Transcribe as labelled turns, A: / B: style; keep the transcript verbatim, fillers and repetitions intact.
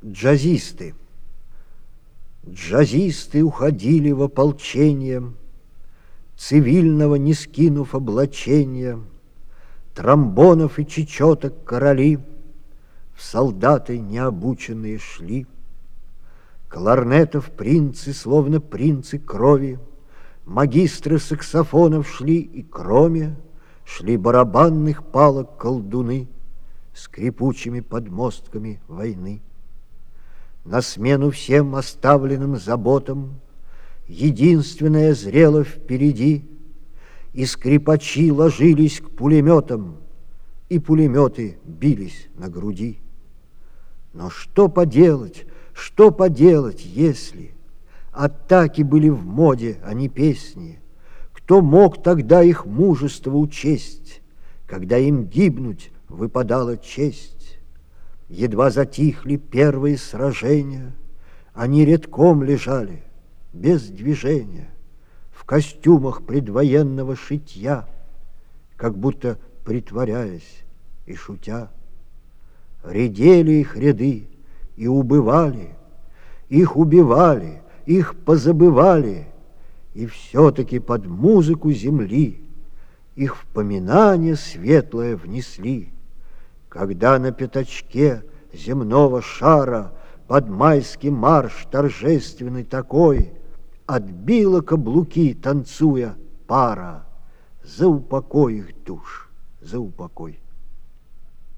A: Джазисты. Джазисты уходили в ополчение, цивильного не скинув облачения, тромбонов и чечеток короли в солдаты необученные шли. Кларнетов принцы, словно принцы крови, магистры саксофонов шли, и кроме шли барабанных палок колдуны скрипучими подмостками войны. На смену всем оставленным заботам единственное зрело впереди, и скрипачи ложились к пулеметам, и пулеметы бились на груди. Но что поделать, что поделать, если атаки были в моде, а не песни? Кто мог тогда их мужество учесть, когда им гибнуть выпадала честь? Едва затихли первые сражения, они редком лежали, без движения, в костюмах предвоенного шитья, как будто притворяясь и шутя. Редели их ряды и убывали, их убивали, их позабывали, и все-таки под музыку земли их в поминание светлое внесли. Когда на пятачке земного шара под майский марш торжественный такой отбила каблуки, танцуя, пара, за упокой их душ, за упокой.